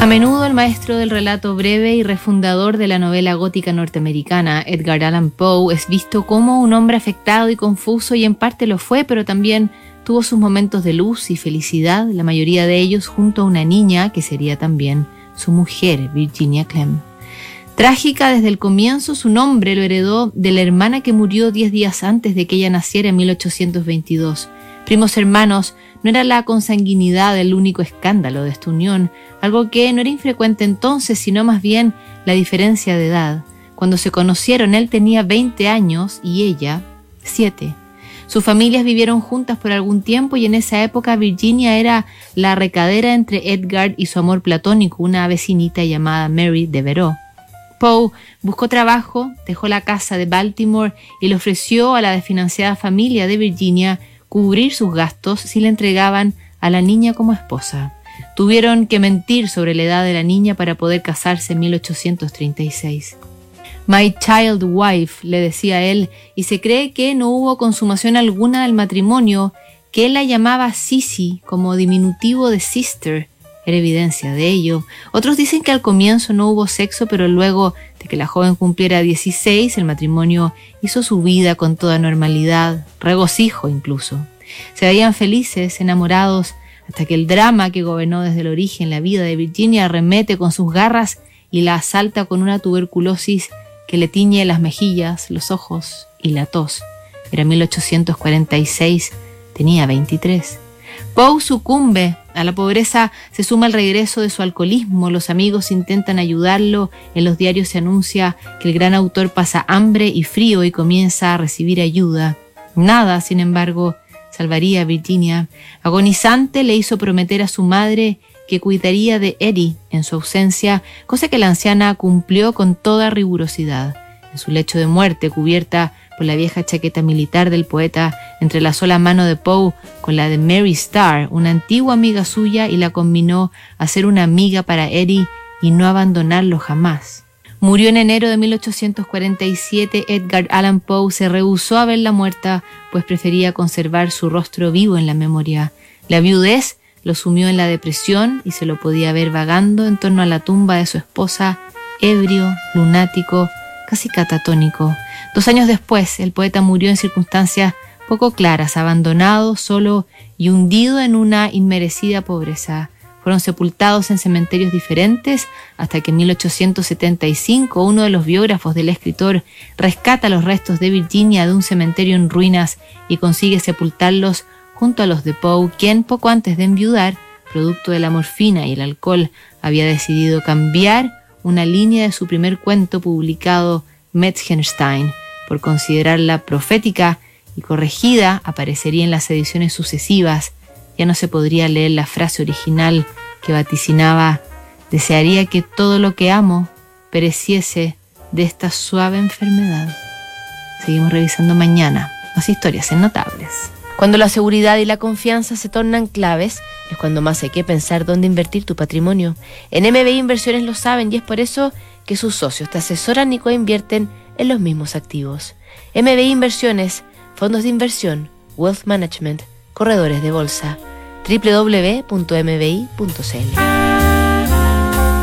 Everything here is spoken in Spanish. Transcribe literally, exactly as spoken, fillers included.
A menudo el maestro del relato breve y refundador de la novela gótica norteamericana, Edgar Allan Poe, es visto como un hombre afectado y confuso, y en parte lo fue, pero también tuvo sus momentos de luz y felicidad, la mayoría de ellos junto a una niña que sería también su mujer, Virginia Clemm. Trágica desde el comienzo, su nombre lo heredó de la hermana que murió diez días antes de que ella naciera en mil ochocientos veintidós. Primos hermanos no era la consanguinidad el único escándalo de esta unión, algo que no era infrecuente entonces, sino más bien la diferencia de edad. Cuando se conocieron, él tenía veinte años y ella siete. Sus familias vivieron juntas por algún tiempo y en esa época Virginia era la recadera entre Edgar y su amor platónico, una vecinita llamada Mary Devereux. Poe buscó trabajo, dejó la casa de Baltimore y le ofreció a la desfinanciada familia de Virginia cubrir sus gastos si le entregaban a la niña como esposa. Tuvieron que mentir sobre la edad de la niña para poder casarse en mil ochocientos treinta y seis. My child wife, le decía él, y se cree que no hubo consumación alguna del matrimonio, que él la llamaba Sissy como diminutivo de sister. Era evidencia de ello. Otros dicen que al comienzo no hubo sexo, pero luego de que la joven cumpliera dieciséis, el matrimonio hizo su vida con toda normalidad, regocijo incluso. Se veían felices, enamorados, hasta que el drama que gobernó desde el origen la vida de Virginia arremete con sus garras y la asalta con una tuberculosis que le tiñe las mejillas, los ojos y la tos. Era mil ochocientos cuarenta y seis, tenía veintitrés. Poe sucumbe a la pobreza, se suma al regreso de su alcoholismo, los amigos intentan ayudarlo, en los diarios se anuncia que el gran autor pasa hambre y frío y comienza a recibir ayuda. Nada, sin embargo, salvaría a Virginia. Agonizante, le hizo prometer a su madre que cuidaría de Eddie en su ausencia, cosa que la anciana cumplió con toda rigurosidad. En su lecho de muerte, cubierta por la vieja chaqueta militar del poeta, entrelazó la mano de Poe con la de Mary Starr, una antigua amiga suya, y la combinó a ser una amiga para Eddie y no abandonarlo jamás. Murió en enero de mil ochocientos cuarenta y siete. Edgar Allan Poe se rehusó a verla muerta, pues prefería conservar su rostro vivo en la memoria. La viudez lo sumió en la depresión y se lo podía ver vagando en torno a la tumba de su esposa, ebrio, lunático, casi catatónico. Dos años después, el poeta murió en circunstancias poco claras, abandonado, solo y hundido en una inmerecida pobreza. Fueron sepultados en cementerios diferentes hasta que en mil ochocientos setenta y cinco uno de los biógrafos del escritor rescata los restos de Virginia de un cementerio en ruinas y consigue sepultarlos junto a los de Poe, quien poco antes de enviudar, producto de la morfina y el alcohol, había decidido cambiar una línea de su primer cuento publicado, Metzgenstein, por considerarla profética y corregida. Aparecería en las ediciones sucesivas. Ya no se podría leer la frase original que vaticinaba: desearía que todo lo que amo pereciese de esta suave enfermedad. Seguimos revisando mañana más historias en Notables. Cuando la seguridad y la confianza se tornan claves, es cuando más hay que pensar dónde invertir tu patrimonio. En M B I Inversiones lo saben y es por eso que sus socios te asesoran y coinvierten en los mismos activos. M B I Inversiones, fondos de inversión, wealth management, corredores de bolsa. doble u doble u doble u punto m b i punto c l